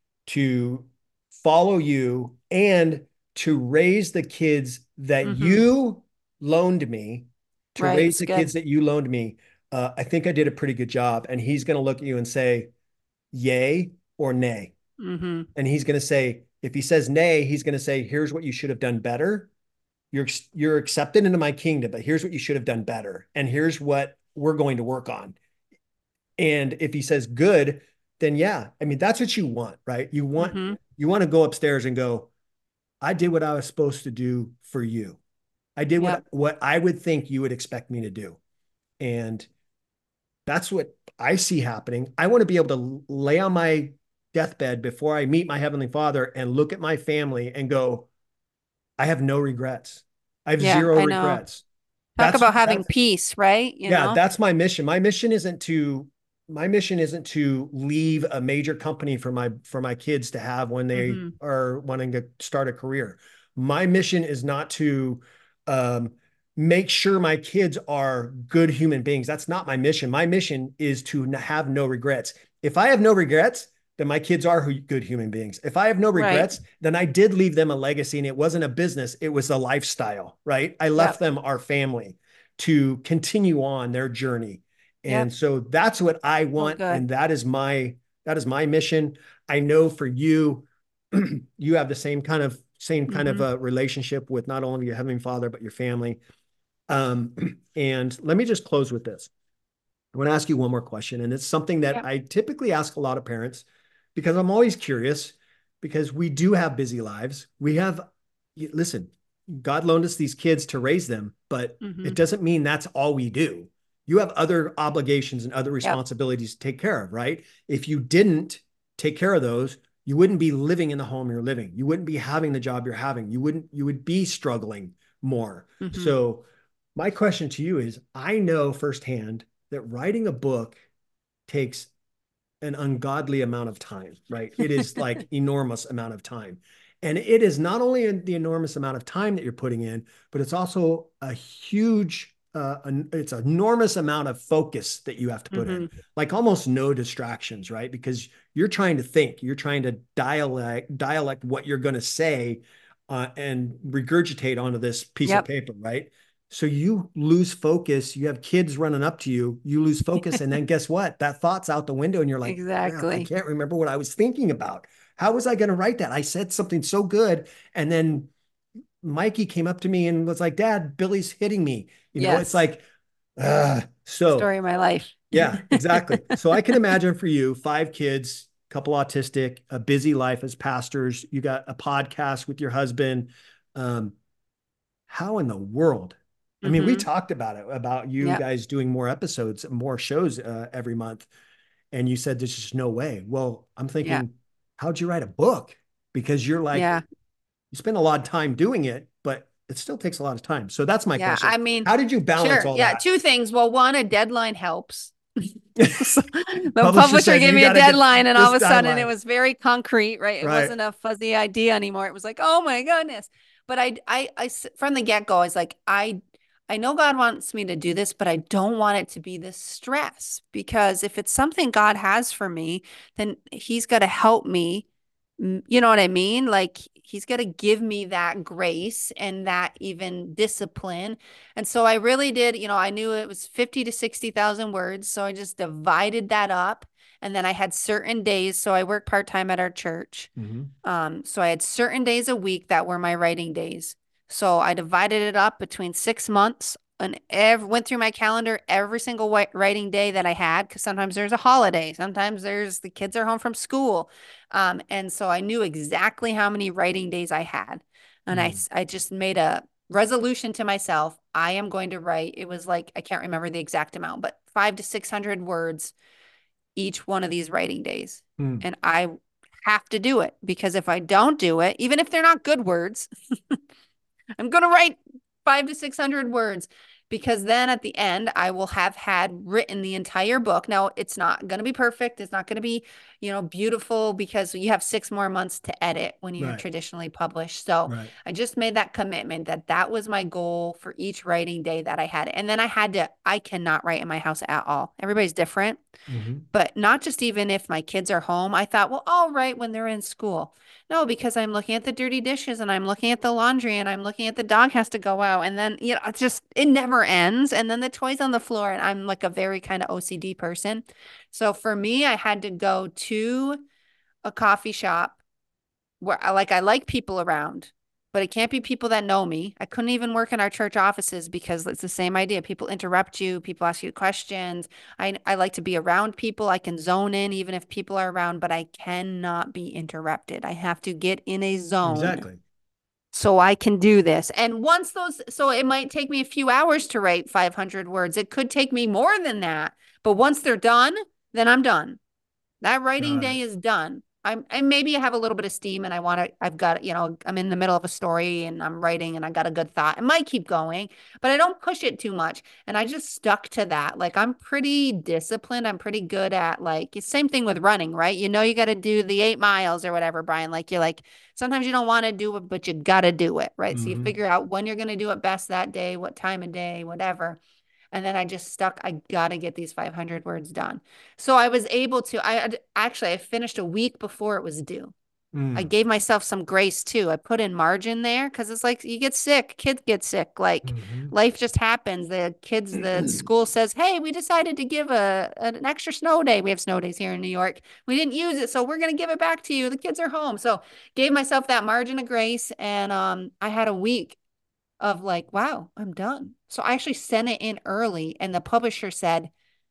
to follow you and to raise the kids that Hmm. you loaned me, to Right. raise It's the kids good. that you loaned me. Uh, I think I did a pretty good job. And he's going to look at you and say, yay or nay. Hmm. And he's going to say, if he says nay, he's going to say, here's what you should have done better. You're, you're accepted into my kingdom, but here's what you should have done better. And here's what we're going to work on. And if he says good, then yeah, I mean, that's what you want, right? You want, Hmm. you want to go upstairs and go, I did what I was supposed to do for you. I did what, Yep. what I would think you would expect me to do. And that's what I see happening. I want to be able to lay on my deathbed before I meet my Heavenly Father and look at my family and go, I have no regrets. I have Yeah. zero I know. regrets. Talk That's about having that's peace, right? You yeah, know? that's my mission. My mission isn't to my mission isn't to leave a major company for my for my kids to have when they Hmm. are wanting to start a career. My mission is not to um, make sure my kids are good human beings. That's not my mission. My mission is to have no regrets. If I have no regrets, then my kids are good human beings. If I have no Right. regrets, then I did leave them a legacy, and it wasn't a business, it was a lifestyle, right? I left Yep. them our family to continue on their journey. And Yep. so that's what I Oh, want. good. And that is my, that is my mission. I know for you, you have the same kind of, same kind of Hmm. a relationship with not only your Heavenly Father, but your family. Um, and let me just close with this. I want to ask you one more question. And it's something that Yep. I typically ask a lot of parents because I'm always curious, because we do have busy lives. We have, listen, God loaned us these kids to raise them, but it Hmm. doesn't mean that's all we do. You have other obligations and other Yep. responsibilities to take care of, right? If you didn't take care of those, you wouldn't be living in the home you're living. You wouldn't be having the job you're having. You wouldn't, you would be struggling more. Hmm. So my question to you is, I know firsthand that writing a book takes an ungodly amount of time, right? It is like enormous amount of time. And it is not only the enormous amount of time that you're putting in, but it's also a huge, uh, an, it's an enormous amount of focus that you have to put in, Hmm. like almost no distractions, right? Because you're trying to think, you're trying to dialect, dialect what you're going to say uh, and regurgitate onto this piece of Yep. paper, right? So you lose focus. You have kids running up to you. You lose focus. And then guess what? That thought's out the window and you're like, crap, I Exactly. can't remember what I was thinking about. How was I going to write that? I said something so good. And then Mikey came up to me and was like, Dad, Billy's hitting me. You know, it's Yes. like, uh, so Story of my life. yeah, exactly. So I can imagine for you, five kids, couple autistic, a busy life as pastors. You got a podcast with your husband. Um, how in the world? I mean, we Hmm. talked about it, about you Yep. guys doing more episodes, more shows uh, every month. And you said, there's just no way. Well, I'm Yeah. thinking, how'd you write a book? Because you're like, Yeah. you spend a lot of time doing it, but it still takes a lot of time. So that's my Yeah. question. I mean, How did you balance sure. all Yeah. that? Two things. Well, one, a deadline helps. So the Publisher publisher said, gave "You me a gotta get deadline, and all this of a sudden it deadline." was very concrete, right? It Right. wasn't a fuzzy idea anymore. It was like, oh my goodness. But I, I, I, s- from the get-go, I was like, I, I know God wants me to do this, but I don't want it to be this stress, because if it's something God has for me, then He's got to help me. Mm, You know what I mean? Like He's got to give me that grace and that even discipline. And so I really did, you know, I knew it was fifty to sixty thousand words. So I just divided that up. And then I had certain days. So I work part-time at our church. Mm-hmm. Um, so I had certain days a week that were my writing days. So I divided it up between six months and ev- went through my calendar every single wri- writing day that I had, because sometimes there's a holiday, sometimes there's the kids are home from school. Um, and so I knew exactly how many writing days I had. And I, Mm. s- I just made a resolution to myself. I am going to write, it was like, I can't remember the exact amount, but five to six hundred words each one of these writing days. Mm. And I have to do it, because if I don't do it, even if they're not good words, I'm going to write five to six hundred words, because then at the end, I will have had written the entire book. Now, it's not going to be perfect. It's not going to be, you know, beautiful, because you have six more months to edit when you're Right. traditionally published. So Right. I just made that commitment that that was my goal for each writing day that I had. And then I had to, I cannot write in my house at all. Everybody's different. Mm-hmm. But not just even if my kids are home. I thought, well, I'll write when they're in school. No, because I'm looking at the dirty dishes, and I'm looking at the laundry, and I'm looking at the dog has to go out. And then, you know, it's just, it never ends. And then the toys on the floor. And I'm like a very kind of O C D person. So for me, I had to go to a coffee shop where I like, I like people around, but it can't be people that know me. I couldn't even work in our church offices, because it's the same idea. People interrupt you, people ask you questions. I, I like to be around people. I can zone in even if people are around, but I cannot be interrupted. I have to get in a zone. Exactly. So I can do this. And once those, so it might take me a few hours to write five hundred words. It could take me more than that. But once they're done, then I'm done. That writing Got day it. is done. I'm, and maybe I have a little bit of steam, and I want to, I've got, you know, I'm in the middle of a story and I'm writing and I got a good thought. It might keep going, but I don't push it too much. And I just stuck to that. Like, I'm pretty disciplined. I'm pretty good at, like, it's same thing with running, right? You know, you got to do the eight miles or whatever, Brian. Like, you're like, sometimes you don't want to do it, but you got to do it, right? So you Mm-hmm. figure out when you're going to do it best that day, what time of day, whatever. And then I just stuck, I got to get these five hundred words done. So I was able to, I actually, I finished a week before it was due. Mm. I gave myself some grace too. I put in margin there, because it's like, you get sick, kids get sick. Like, Mm-hmm. life just happens. The kids, the school says, hey, we decided to give a an extra snow day. We have snow days here in New York. We didn't use it, so we're going to give it back to you. The kids are home. So gave myself that margin of grace. And um, I had a week of like, wow, I'm done. So I actually sent it in early, and the publisher said,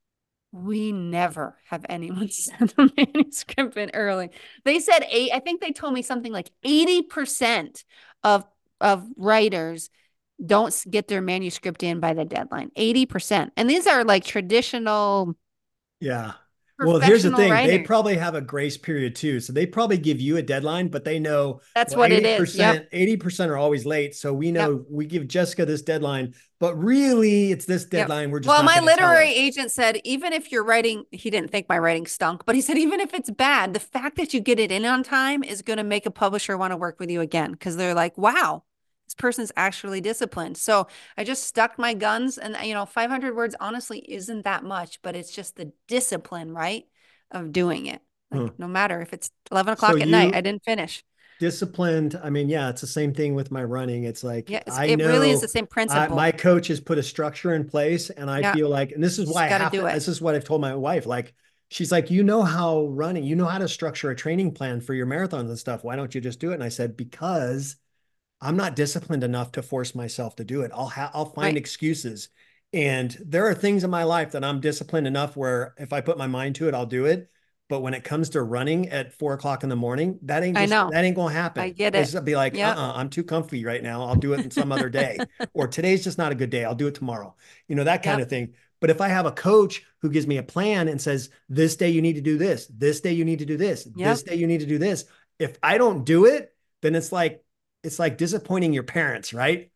we never have anyone send a manuscript in early. They said eight, I think they told me something like eighty percent of of writers don't get their manuscript in by the deadline. eighty percent. And these are like traditional. Yeah. Well, here's the professional thing. They writers. probably have a grace period too. So they probably give you a deadline, but they know That's well, what it is. Yep. eighty percent, eighty percent are always late. So we know Yep. we give Jessica this deadline, but really it's this Yep. deadline. We're just Well, not my gonna tell her. literary agent said, even if you're writing, he didn't think my writing stunk, but he said, even if it's bad, the fact that you get it in on time is going to make a publisher want to work with you again, because they're like, wow, this person's actually disciplined. So I just stuck my guns, and, you know, five hundred words honestly isn't that much, but it's just the discipline, right, of doing it. Like, Huh. no matter if it's eleven o'clock So at you night, I didn't finish. disciplined. I mean, yeah, it's the same thing with my running. It's like, Yeah, it's, I it know really is the same I, principle. my coach has put a structure in place, and I Yeah. feel like, and this is You why I just gotta have do to, it. this is what I've told my wife. Like, she's like, you know how running, you know how to structure a training plan for your marathons and stuff. Why don't you just do it? And I said, because I'm not disciplined enough to force myself to do it. I'll have, I'll find Right. excuses. And there are things in my life that I'm disciplined enough where if I put my mind to it, I'll do it. But when it comes to running at four o'clock in the morning, that ain't I just, know. that ain't going to happen. I get it. It's be like, Yep. uh-uh, I'm too comfy right now. I'll do it in some other day. Or today's just not a good day. I'll do it tomorrow. You know, that kind Yep. of thing. But if I have a coach who gives me a plan and says, this day you need to do this, this day you need to do this, Yep. this day you need to do this. If I don't do it, then it's like, it's like disappointing your parents, right?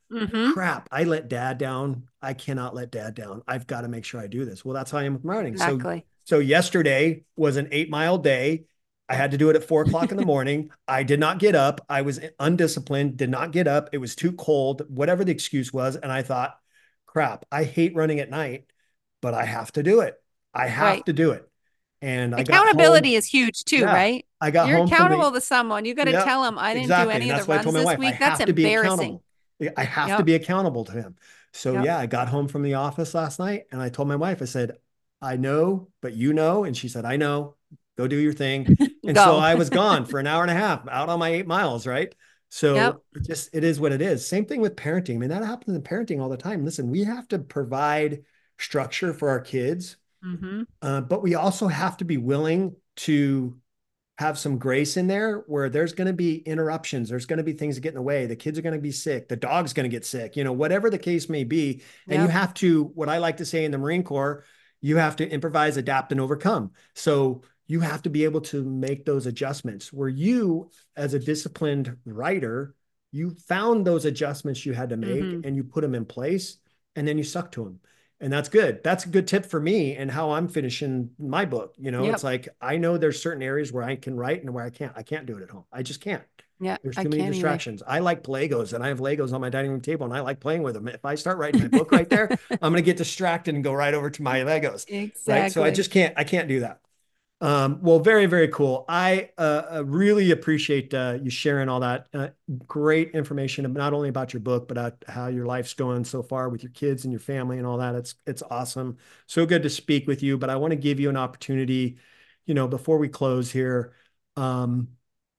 Mm-hmm. Crap, I let dad down. I cannot let dad down. I've got to make sure I do this. Well, that's how I am with writing. So, Exactly. so yesterday was an eight mile day. I had to do it at four o'clock in the morning. I did not get up. I was undisciplined, did not get up. It was too cold, whatever the excuse was. And I thought, crap, I hate running at night, but I have to do it. I have Right. to do it. And I got Accountability home. is huge too, Yeah, right? I got You're home from accountable the, to someone. You got to yeah, tell them I didn't do exactly. any And of that's the why I told runs my this wife, I week. That's have to be embarrassing. accountable. I have to Yep. be accountable to him. So Yep. yeah, I got home from the office last night and I told my wife, I said, I know, but you know. And she said, I know, go do your thing. And so Go. I was gone for an hour and a half out on my eight miles. Right. Yep. So it just, it is what it is. Same thing with parenting. I mean, that happens in parenting all the time. Listen, we have to provide structure for our kids, Mm-hmm. uh, but we also have to be willing to have some grace in there where there's going to be interruptions. There's going to be things that get in the way. The kids are going to be sick. The dog's going to get sick, you know, whatever the case may be. And you Yep. have to, what I like to say in the Marine Corps, you have to improvise, adapt, and overcome. So you have to be able to make those adjustments where you, as a disciplined writer, you found those adjustments you had to make Mm-hmm. and you put them in place and then you stuck to them. And that's good. That's a good tip for me and how I'm finishing my book. You know, it's Yep. like, I know there's certain areas where I can write and where I can't. I can't do it at home. I just can't. Yeah. There's I too many can't either. distractions. I like Legos and I have Legos on my dining room table and I like playing with them. If I start writing my book right there, I'm going to get distracted and go right over to my Legos. Right. So I Exactly. just can't, I can't do that. Um, well, very, very cool. I uh, really appreciate uh, you sharing all that uh, great information, not only about your book, but uh, how your life's going so far with your kids and your family and all that. It's it's awesome. So good to speak with you. But I want to give you an opportunity, you know, before we close here, um,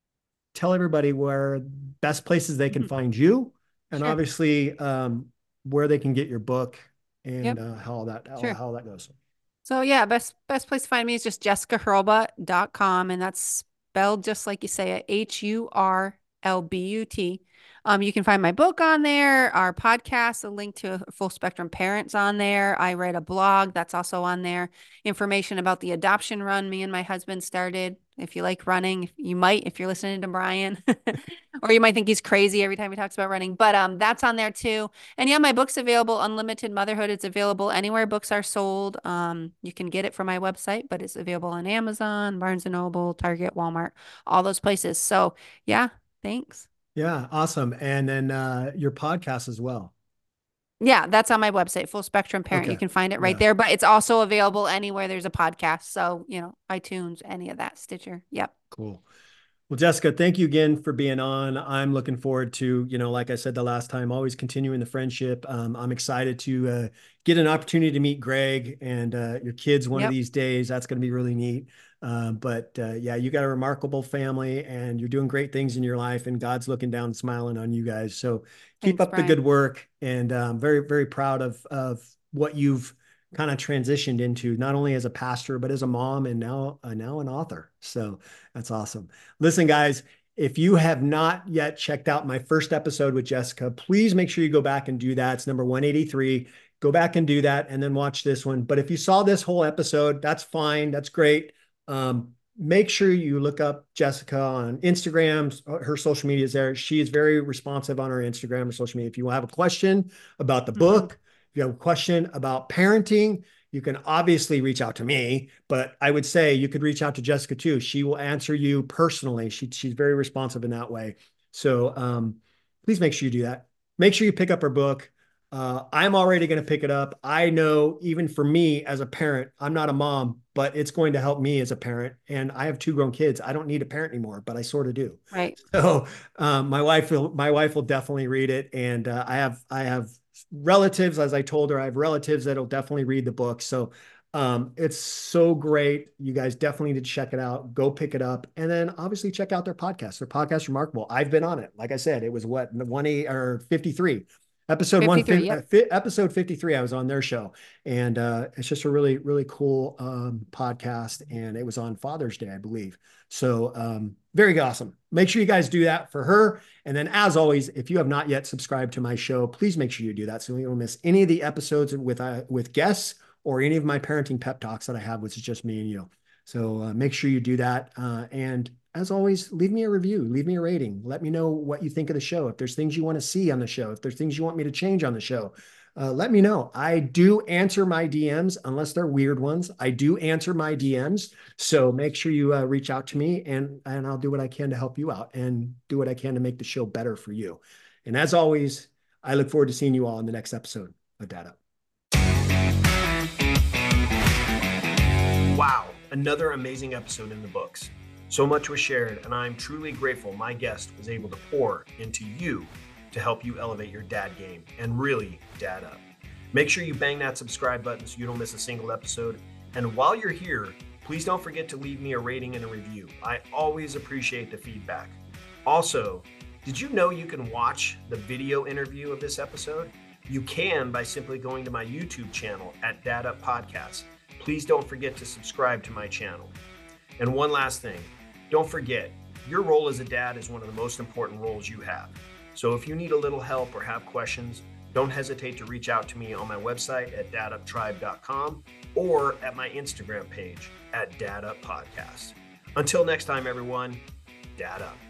tell everybody where best places they can Mhm. find you, and Sure. obviously um, where they can get your book and Yep. uh, how that how, Sure. how that goes. So yeah, best best place to find me is just jessica hurlbut dot com, and that's spelled just like you say it, H U R L B U T. Um, you can find my book on there, our podcast, a link to Full Spectrum Parents on there. I write a blog that's also on there. Information about the adoption run me and my husband started. If you like running, you might if you're listening to Brian, or you might think he's crazy every time he talks about running. But um, that's on there too. And yeah, my book's available, Unlimited Motherhood. It's available anywhere books are sold. Um, you can get it from my website, but it's available on Amazon, Barnes and Noble, Target, Walmart, all those places. So yeah, thanks. Yeah, awesome. And then uh, your podcast as well. Yeah, that's on my website, Full Spectrum Parent. You Okay. can find it right Yeah, there, but it's also available anywhere there's a podcast. So, you know, iTunes, any of that, Stitcher. Yep. cool. Well, Jessica, thank you again for being on. I'm looking forward to, you know, like I said the last time, always continuing the friendship. Um, I'm excited to uh, get an opportunity to meet Greg and uh, your kids one of Yep. these days. That's going to be really neat. Um, but uh, yeah, you got a remarkable family and you're doing great things in your life, and God's looking down and smiling on you guys. So keep Thanks, up the good Brian. work, and I'm very, very proud of of what you've kind of transitioned into, not only as a pastor but as a mom and now uh, now an author. So that's awesome. Listen, guys, if you have not yet checked out my first episode with Jessica, please make sure you go back and do that. It's number one eighty-three. Go back and do that and then watch this one. But if you saw this whole episode, that's fine. That's great. Um, make sure you look up Jessica on Instagram. Her social media is there. She is very responsive on her Instagram or social media. If you have a question about the Mm-hmm. book, if you have a question about parenting, you can obviously reach out to me, but I would say you could reach out to Jessica too. She will answer you personally. She, she's very responsive in that way. So um, please make sure you do that. Make sure you pick up her book. Uh, I'm already going to pick it up. I know even for me as a parent, I'm not a mom, but it's going to help me as a parent. And I have two grown kids. I don't need a parent anymore, but I sort of do. Right. So um, my wife will, my wife will definitely read it. And uh, I have, I have relatives, as I told her, I have relatives that'll definitely read the book. So um, it's so great. You guys definitely need to check it out. Go pick it up. And then obviously check out their podcast. Their podcast is remarkable. I've been on it. Like I said, it was what, one eight or fifty-three. Episode one, fifty-three. Yep. episode fifty-three, I was on their show, and uh, it's just a really, really cool um, podcast. And it was on Father's Day, I believe. So um, very awesome. Make sure you guys do that for her. And then, as always, if you have not yet subscribed to my show, please make sure you do that so you don't miss any of the episodes with uh, with guests or any of my parenting pep talks that I have, which is just me and you. So uh, make sure you do that. Uh, and as always, leave me a review, leave me a rating. Let me know what you think of the show. If there's things you want to see on the show, if there's things you want me to change on the show, uh, let me know. I do answer my D Ms, unless they're weird ones. I do answer my D Ms. So make sure you uh, reach out to me, and, and I'll do what I can to help you out and do what I can to make the show better for you. And as always, I look forward to seeing you all in the next episode of Dad Up. Wow, another amazing episode in the books. So much was shared, and I'm truly grateful my guest was able to pour into you to help you elevate your dad game and really dad up. Make sure you bang that subscribe button so you don't miss a single episode. And while you're here, please don't forget to leave me a rating and a review. I always appreciate the feedback. Also, did you know you can watch the video interview of this episode? You can by simply going to my YouTube channel at Dad Up Podcast. Please don't forget to subscribe to my channel. And one last thing, don't forget, your role as a dad is one of the most important roles you have. So if you need a little help or have questions, don't hesitate to reach out to me on my website at dad up tribe dot com or at my Instagram page at Dad Up Podcast. Until next time, everyone, Dad Up.